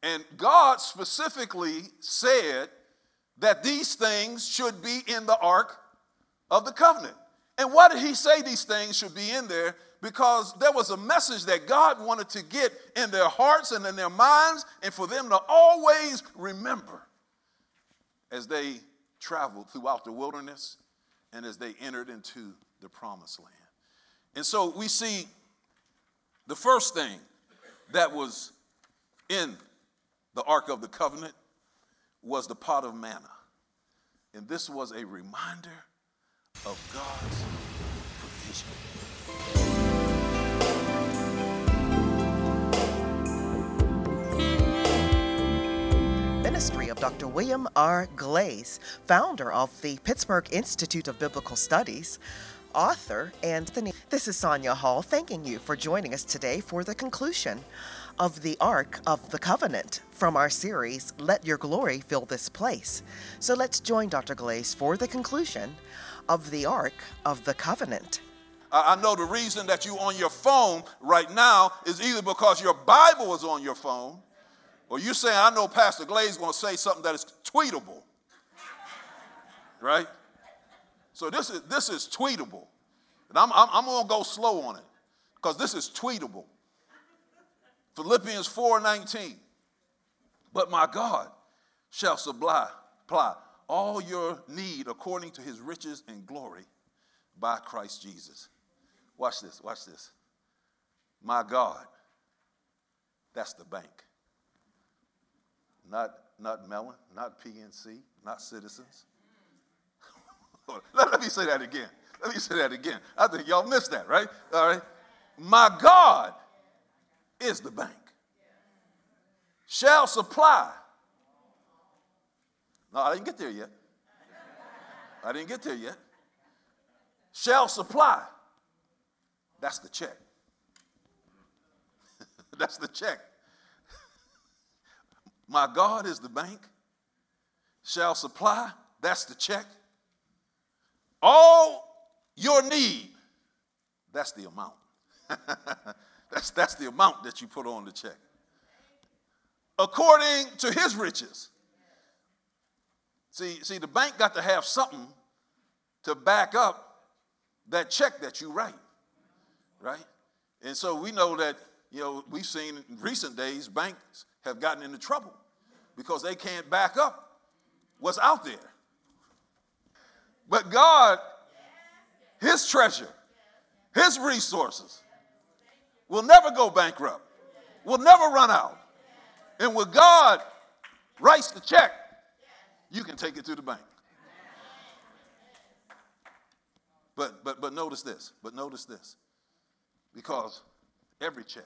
And God specifically said that these things should be in the Ark of the Covenant. And why did he say these things should be in there? Because there was a message that God wanted to get in their hearts and in their minds, and for them to always remember as they traveled throughout the wilderness and as they entered into the promised land. And so we see the first thing that was in the Ark of the Covenant was the pot of manna. And this was a reminder of God's provision. Ministry of Dr. William R. Glaze, founder of the Pittsburgh Institute of Biblical Studies, author, and this is Sonia Hall thanking you for joining us today for the conclusion of the Ark of the Covenant from our series, Let Your Glory Fill This Place. So let's join Dr. Glaze for the conclusion of the Ark of the Covenant. I know the reason that you're on your phone right now is either because your Bible is on your phone, or you're saying, I know Pastor Glaze is going to say something that is tweetable. Right? So this is tweetable. And I'm going to go slow on it because this is tweetable. Philippians 4:19. But my God shall supply all your need according to his riches and glory by Christ Jesus. Watch this. My God, that's the bank. Not Mellon, not PNC, not Citizens. Let me say that again. I think y'all missed that, right? All right. My God is the bank. Shall supply. No, I didn't get there yet. Shall supply. That's the check. That's the check. My God is the bank. Shall supply. That's the check. All your need. That's the amount. That's the amount that you put on the check. According to his riches. See, the bank got to have something to back up that check that you write, right? And so we know that, we've seen in recent days, banks have gotten into trouble because they can't back up what's out there. But God, his treasure, his resources will never go bankrupt, will never run out. And when God writes the check, you can take it to the bank. But notice this. Because every check.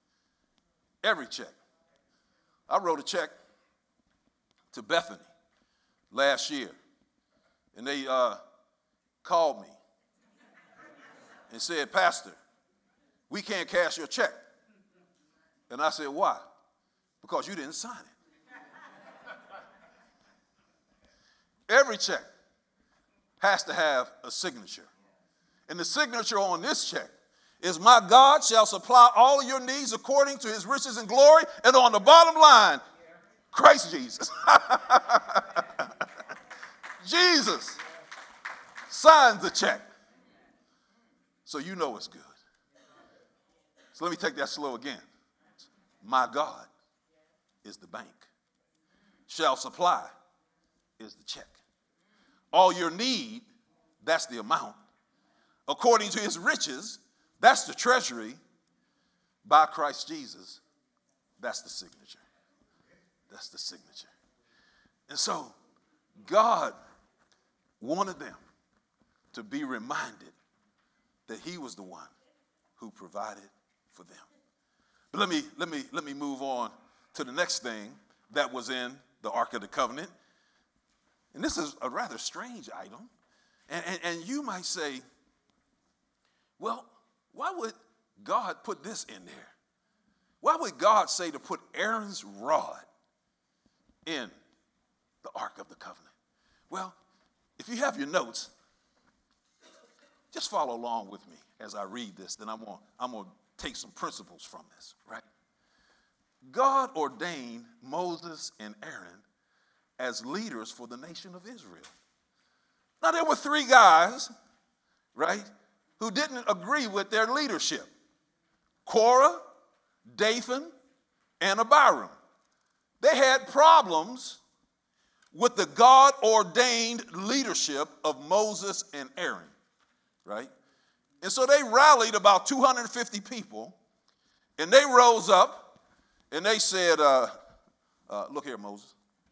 I wrote a check to Bethany last year, and they called me and said, Pastor, we can't cash your check. And I said, why? Because you didn't sign it. Every check has to have a signature. And the signature on this check is, my God shall supply all of your needs according to his riches and glory. And on the bottom line, Christ Jesus. Jesus signs the check. So you know it's good. So let me take that slow again. My God is the bank. Shall supply is the check. All your need, that's the amount. According to his riches, that's the treasury. By Christ Jesus, that's the signature. And so God wanted them to be reminded that he was the one who provided for them. But let me move on to the next thing that was in the Ark of the Covenant. And this is a rather strange item. And you might say, well, why would God put this in there? Why would God say to put Aaron's rod in the Ark of the Covenant? Well, if you have your notes, just follow along with me as I read this. Then I'm going to take some principles from this, right? God ordained Moses and Aaron as leaders for the nation of Israel. Now, there were three guys, right, who didn't agree with their leadership: Korah, Dathan, and Abiram. They had problems with the God-ordained leadership of Moses and Aaron, right? And so they rallied about 250 people, and they rose up, and they said, look here, Moses.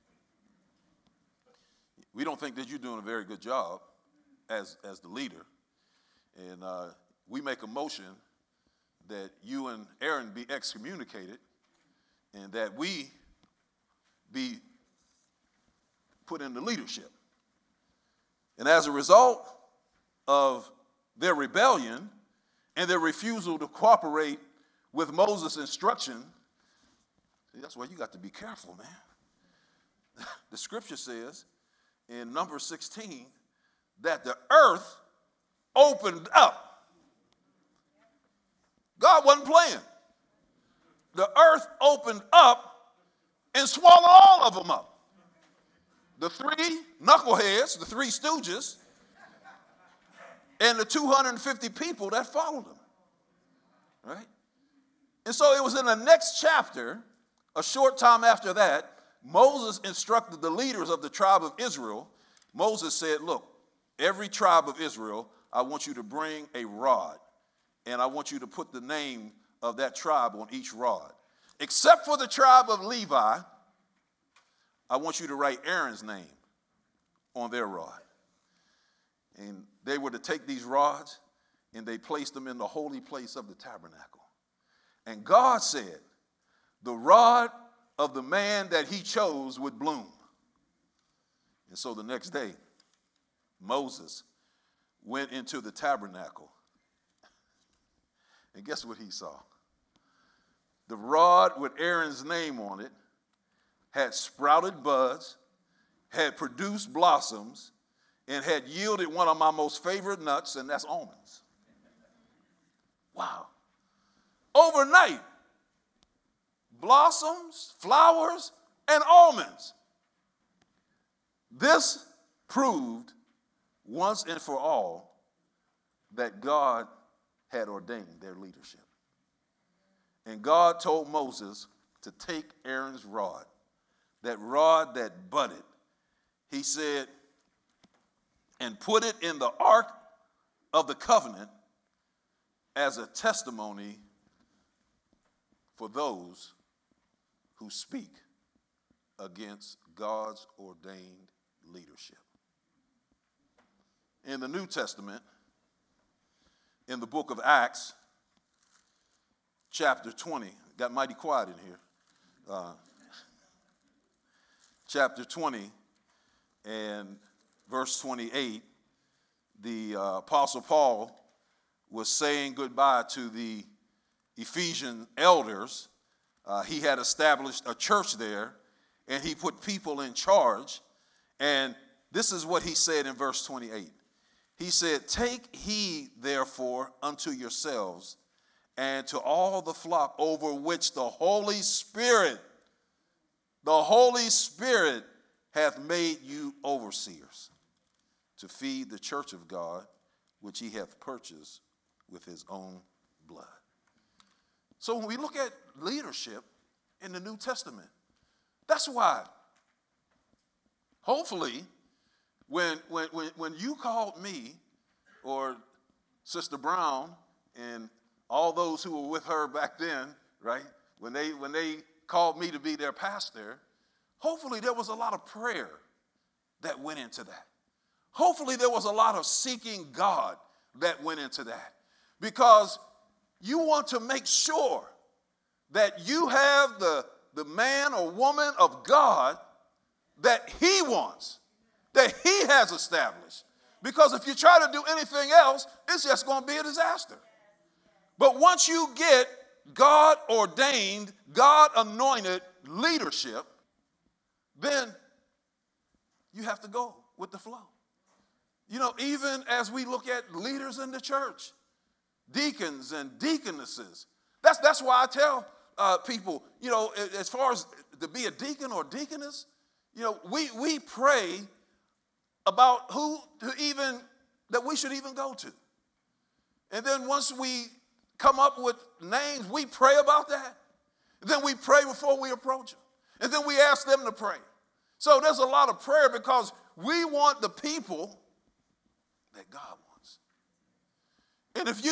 We don't think that you're doing a very good job as the leader. And we make a motion that you and Aaron be excommunicated and that we be put into leadership. And as a result of their rebellion and their refusal to cooperate with Moses' instruction, that's why you got to be careful, man. The scripture says in Numbers 16 that the earth opened up. God wasn't playing. The earth opened up and swallowed all of them up. The three knuckleheads, the three stooges, and the 250 people that followed them, right? And so it was in the next chapter, a short time after that, Moses instructed the leaders of the tribe of Israel. Moses said, look, every tribe of Israel, I want you to bring a rod, and I want you to put the name of that tribe on each rod. Except for the tribe of Levi, I want you to write Aaron's name on their rod. And they were to take these rods, and they placed them in the holy place of the tabernacle. And God said, the rod of the man that he chose would bloom. And so the next day, Moses went into the tabernacle. And guess what he saw? The rod with Aaron's name on it had sprouted buds, had produced blossoms, and had yielded one of my most favorite nuts, and that's almonds. Wow. Overnight, blossoms, flowers, and almonds. This proved once and for all that God had ordained their leadership. And God told Moses to take Aaron's rod, that rod that budded. He said, and put it in the ark of the covenant as a testimony for those who speak against God's ordained leadership. In the New Testament, in the book of Acts, chapter 20, got mighty quiet in here. Chapter 20 and verse 28, the Apostle Paul was saying goodbye to the Ephesian elders. He had established a church there, and he put people in charge. And this is what he said in verse 28. He said, take heed, therefore, unto yourselves and to all the flock over which the Holy Spirit hath made you overseers, to feed the church of God, which he hath purchased with his own blood. So when we look at leadership in the New Testament, that's why, hopefully, when you called me or Sister Brown and all those who were with her back then, right, when they called me to be their pastor, hopefully there was a lot of prayer that went into that. Hopefully there was a lot of seeking God that went into that, because you want to make sure that you have the man or woman of God that he wants, that he has established. Because if you try to do anything else, it's just going to be a disaster. But once you get God-ordained, God-anointed leadership, then you have to go with the flow. You know, even as we look at leaders in the church, deacons and deaconesses, that's why I tell people, as far as to be a deacon or deaconess, we pray about who that we should even go to. And then once we come up with names, we pray about that. And then we pray before we approach them. And then we ask them to pray. So there's a lot of prayer because we want the people that God wants. And if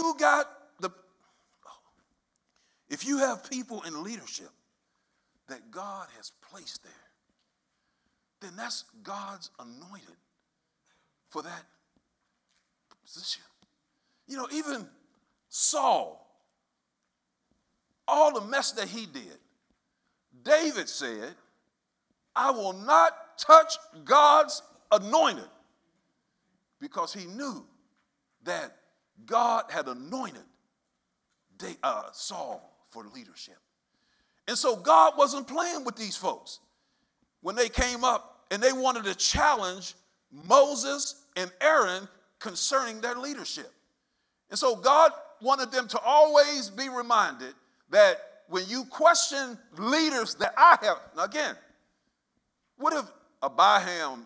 you have people in leadership that God has placed there, then that's God's anointed for that position. Even Saul, all the mess that he did, David said, I will not touch God's anointed, because he knew that God had anointed Saul for leadership. And so God wasn't playing with these folks when they came up and they wanted to challenge Moses and Aaron concerning their leadership. And so God wanted them to always be reminded that when you question leaders that I have, now again, what if Abiram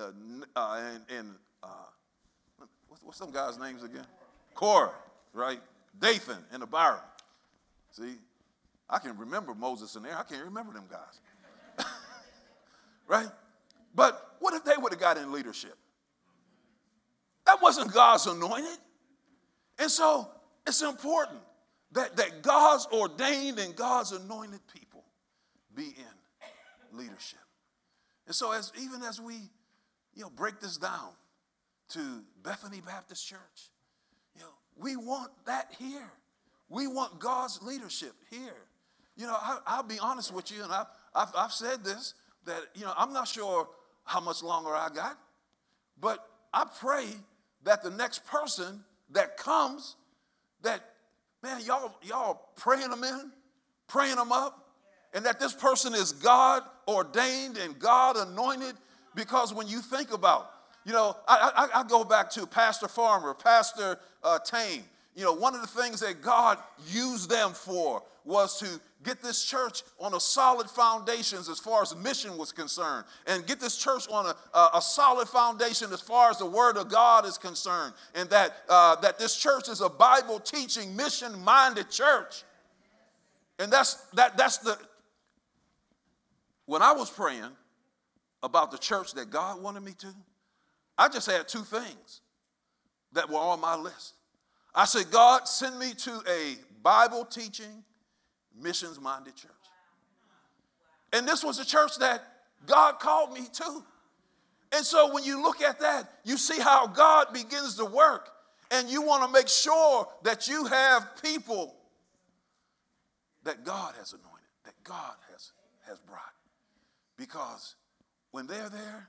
what's some guys' names again? Korah, right? Dathan and Abiram. See, I can remember Moses and Aaron. I can't remember them guys. Right? But what if they would have got in leadership? That wasn't God's anointed. And so it's important that God's ordained and God's anointed people be in leadership. And so even as we break this down to Bethany Baptist Church, we want that here. We want God's leadership here. I'll be honest with you, and I've said this, that I'm not sure how much longer I got, but I pray that the next person that comes, that, man, y'all praying them in, praying them up, and that this person is God ordained and God anointed. Because when you think about, I go back to Pastor Farmer, Pastor Tame. One of the things that God used them for was to get this church on a solid foundation as far as mission was concerned, and get this church on a solid foundation as far as the Word of God is concerned, and that this church is a Bible-teaching, mission-minded church. And when I was praying about the church that God wanted me to, I just had two things that were on my list. I said, God, send me to a Bible-teaching, missions-minded church. And this was a church that God called me to. And so when you look at that, you see how God begins to work. And you want to make sure that you have people that God has anointed, that God has brought. Because when they're there,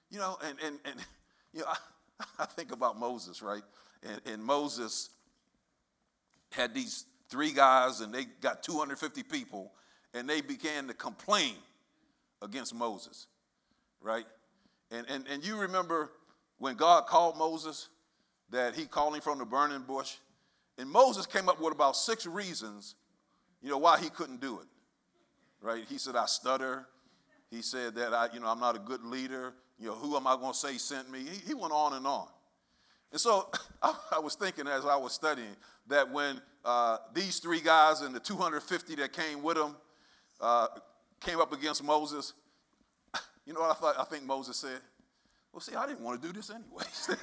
I think about Moses, right? And Moses had these three guys, and they got 250 people, and they began to complain against Moses, right? And you remember when God called Moses, that he called him from the burning bush, and Moses came up with about 6 reasons, why he couldn't do it, right? He said, I stutter. He said that I'm not a good leader. Who am I going to say sent me? He went on and on. And so I was thinking as I was studying that when these 3 guys and the 250 that came with them came up against Moses, you know what I think Moses said? Well, see, I didn't want to do this anyways.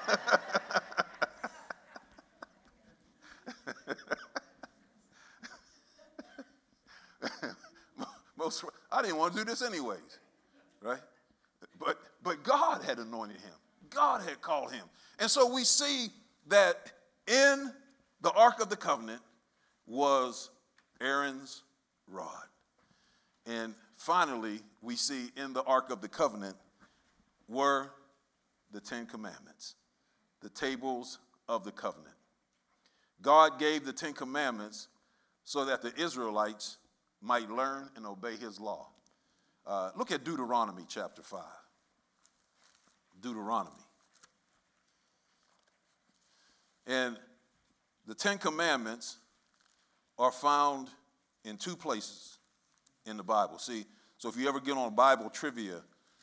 I didn't want to do this anyways, right? But God had anointed him. God had called him. And so we see that in the Ark of the Covenant was Aaron's rod. And finally, we see in the Ark of the Covenant were the 10 Commandments, the tables of the covenant. God gave the 10 Commandments so that the Israelites might learn and obey his law. Look at Deuteronomy chapter 5. Deuteronomy. And the 10 Commandments are found in two places in the Bible. See, so if you ever get on a Bible trivia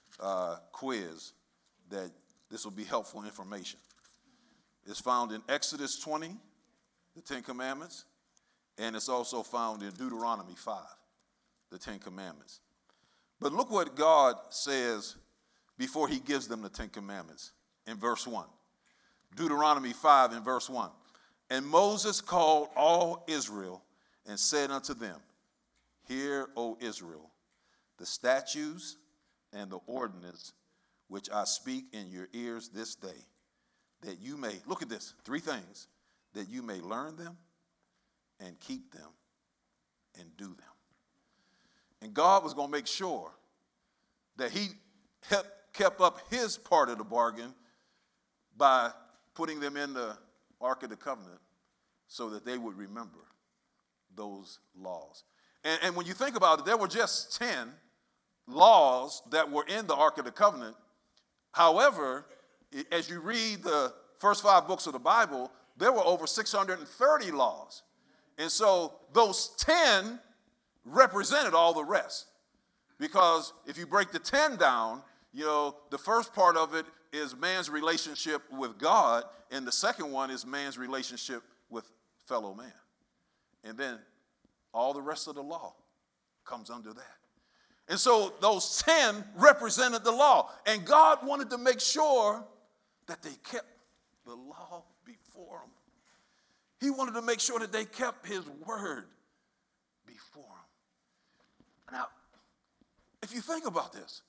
quiz, that this will be helpful information. It's found in Exodus 20, the Ten Commandments, and it's also found in Deuteronomy 5, the Ten Commandments. But look what God says before he gives them the Ten Commandments in verse 1. Deuteronomy 5 in verse 1. And Moses called all Israel and said unto them, Hear, O Israel, the statutes and the ordinance which I speak in your ears this day, that you may, look at this, three things, that you may learn them and keep them and do them. And God was going to make sure that he kept up his part of the bargain by putting them in the Ark of the Covenant so that they would remember those laws. And when you think about it, there were just 10 laws that were in the Ark of the Covenant. However, as you read the first 5 books of the Bible, there were over 630 laws. And so those 10 represented all the rest. Because if you break the 10 down, the first part of it is man's relationship with God, and the second one is man's relationship with fellow man. And then all the rest of the law comes under that. And so those 10 represented the law. And God wanted to make sure that they kept the law before him. He wanted to make sure that they kept his word before him. Now, if you think about this,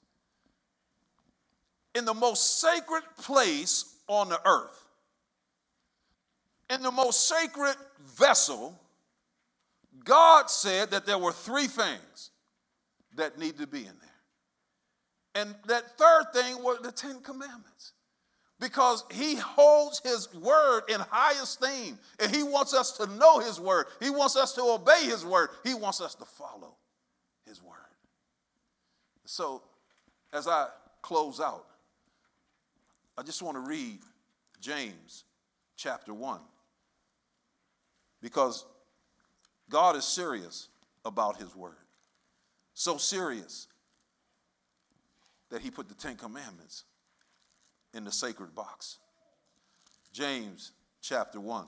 in the most sacred place on the earth, in the most sacred vessel, God said that there were 3 things that need to be in there. And that third thing were the 10 Commandments. Because he holds his word in high esteem. And he wants us to know his word. He wants us to obey his word. He wants us to follow his word. So, as I close out, I just want to read James chapter 1. Because God is serious about his word. So serious that he put the 10 Commandments in the sacred box. James chapter 1,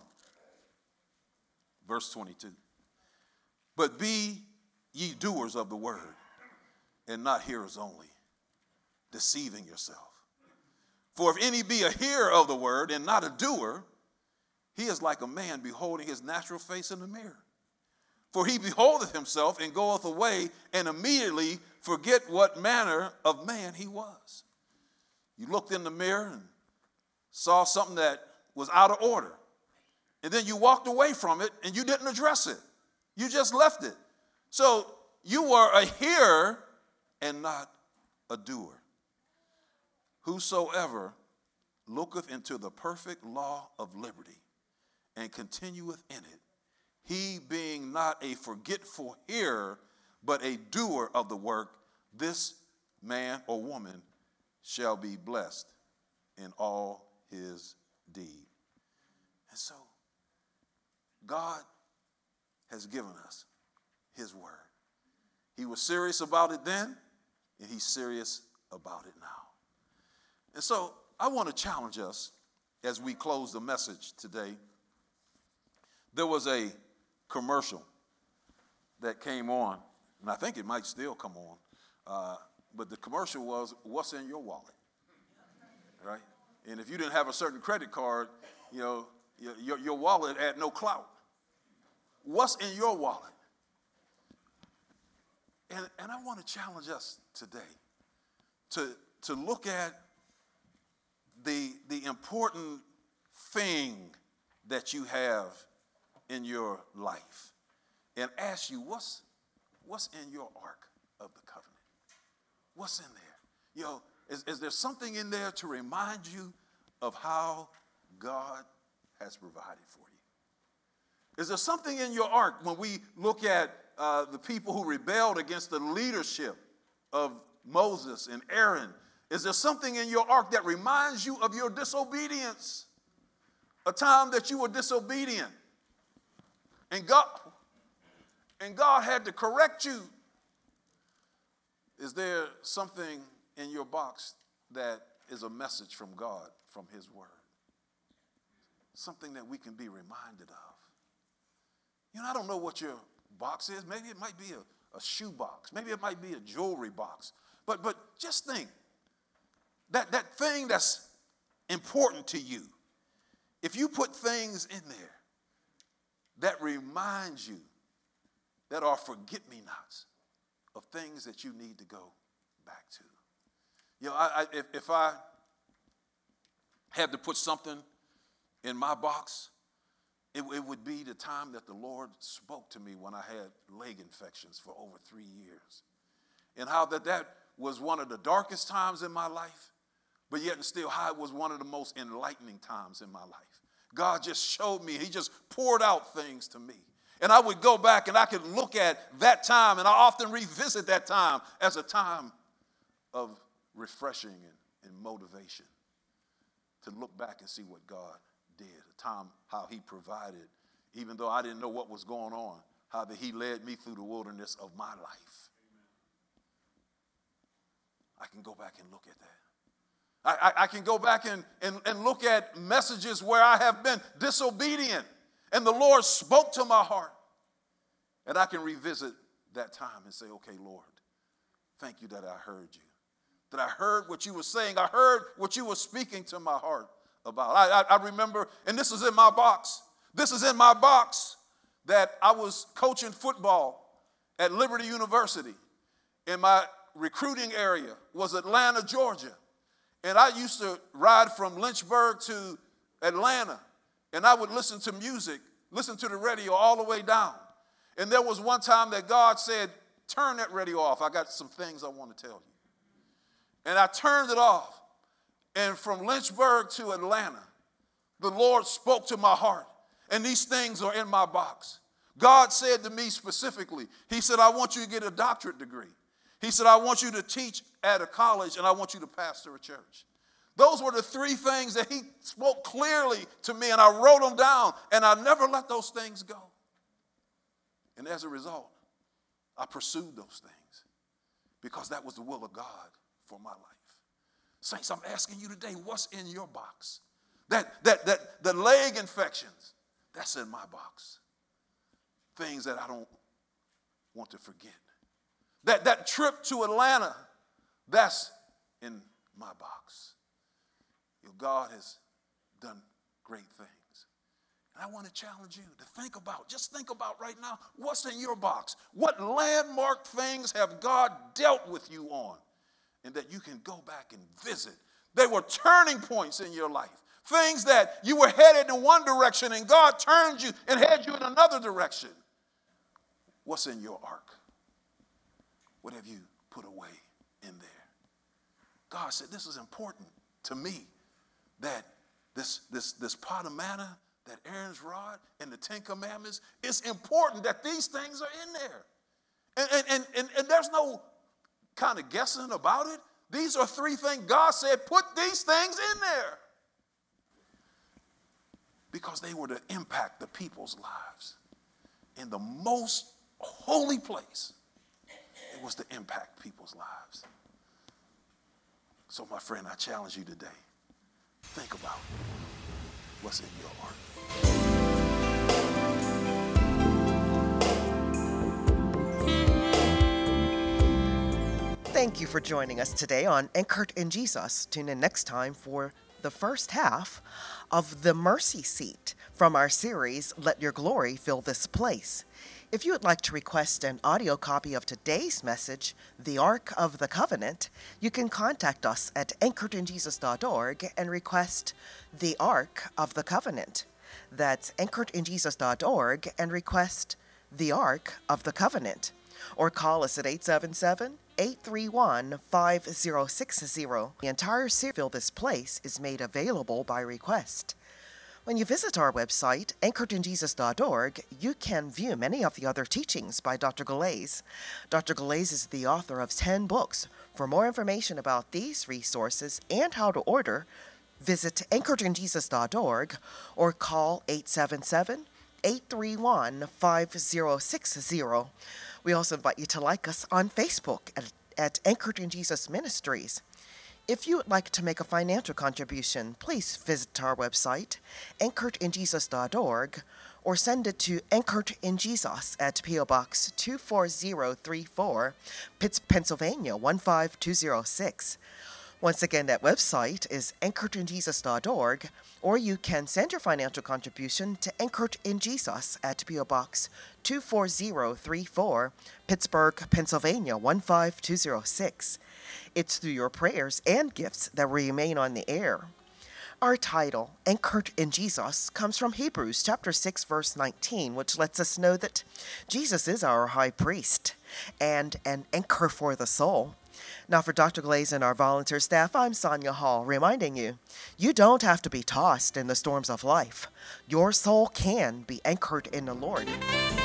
verse 22. But be ye doers of the word, and not hearers only, deceiving yourself. For if any be a hearer of the word and not a doer, he is like a man beholding his natural face in the mirror. For he beholdeth himself and goeth away and immediately forget what manner of man he was. You looked in the mirror and saw something that was out of order. And then you walked away from it and you didn't address it. You just left it. So you were a hearer and not a doer. Whosoever looketh into the perfect law of liberty and continueth in it, he being not a forgetful hearer, but a doer of the work, this man or woman shall be blessed in all his deed. And so, God has given us his word. He was serious about it then, and he's serious about it now. And so, I want to challenge us as we close the message today. There was a commercial that came on, and I think it might still come on, but the commercial was, what's in your wallet, right? And if you didn't have a certain credit card, your wallet had no clout. What's in your wallet? And I want to challenge us today to look at the important thing that you have in your life and ask you, what's in your Ark of the Covenant? What's in there? Is there something in there to remind you of how God has provided for you? Is there something in your Ark when we look at the people who rebelled against the leadership of Moses and Aaron? Is there something in your Ark that reminds you of your disobedience? A time that you were disobedient. And and God had to correct you. Is there something in your box that is a message from God, from his word? Something that we can be reminded of. You know, I don't know what your box is. Maybe it might be a shoe box. Maybe it might be a jewelry box. But just think, that thing that's important to you, if you put things in there that reminds you, that are forget-me-nots of things that you need to go back to. You know, if I had to put something in my box, it would be the time that the Lord spoke to me when I had leg infections for over 3 years. And how that was one of the darkest times in my life, but yet and still how it was one of the most enlightening times in my life. God just showed me, he just poured out things to me. And I would go back and I could look at that time, and I often revisit that time as a time of refreshing and motivation to look back and see what God did, a time how he provided, even though I didn't know what was going on, how that he led me through the wilderness of my life. I can go back and look at that. I can go back and look at messages where I have been disobedient and the Lord spoke to my heart. And I can revisit that time and say, okay, Lord, thank you that I heard you. That I heard what you were saying. I heard what you were speaking to my heart about. I remember, and this is in my box. This is in my box that I was coaching football at Liberty University. And my recruiting area was Atlanta, Georgia. And I used to ride from Lynchburg to Atlanta. And I would listen to music, listen to the radio all the way down. And there was one time that God said, turn that radio off. I got some things I want to tell you. And I turned it off. And from Lynchburg to Atlanta, the Lord spoke to my heart. And these things are in my box. God said to me specifically, he said, I want you to get a doctorate degree. He said, I want you to teach at a college, and I want you to pastor a church. Those were the 3 things that he spoke clearly to me, and I wrote them down, and I never let those things go. And as a result, I pursued those things because that was the will of God for my life. Saints, I'm asking you today, what's in your box? The leg infections, that's in my box. Things that I don't want to forget. That trip to Atlanta, that's in my box. You know, God has done great things. And I want to challenge you to just think about right now, what's in your box? What landmark things have God dealt with you on? And that you can go back and visit. They were turning points in your life. Things that you were headed in one direction and God turned you and had you in another direction. What's in your ark? What have you put away in there? God said, this is important to me, that this pot of manna, that Aaron's rod, and the 10 Commandments, it's important that these things are in there. And there's no kind of guessing about it. These are 3 things. God said, put these things in there. Because they were to impact the people's lives. In the most holy place, it was to impact people's lives. So, my friend, I challenge you today. Think about what's in your heart. Thank you for joining us today on Anchored in Jesus. Tune in next time for the first half of The Mercy Seat from our series, Let Your Glory Fill This Place. If you would like to request an audio copy of today's message, The Ark of the Covenant, you can contact us at anchoredinjesus.org and request The Ark of the Covenant. That's anchoredinjesus.org and request The Ark of the Covenant. Or call us at 877-831-5060. The entire series, Fill This Place, is made available by request. When you visit our website, anchoredinjesus.org, you can view many of the other teachings by Dr. Galais. Dr. Galais is the author of 10 books. For more information about these resources and how to order, visit anchoredinjesus.org or call 877 831-5060. We also invite you to like us on Facebook at Anchored in Jesus Ministries. If you would like to make a financial contribution, please visit our website, anchoredinjesus.org, or send it to Anchored in Jesus at P.O. Box 24034, Pennsylvania 15206. Once again, that website is anchoredinjesus.org, or you can send your financial contribution to Anchored in Jesus at P.O. Box 24034, Pittsburgh, Pennsylvania 15206. It's through your prayers and gifts that we remain on the air. Our title, Anchored in Jesus, comes from Hebrews chapter 6, verse 19, which lets us know that Jesus is our high priest and an anchor for the soul. Now, for Dr. Glaze and our volunteer staff, I'm Sonia Hall, reminding you, you don't have to be tossed in the storms of life. Your soul can be anchored in the Lord.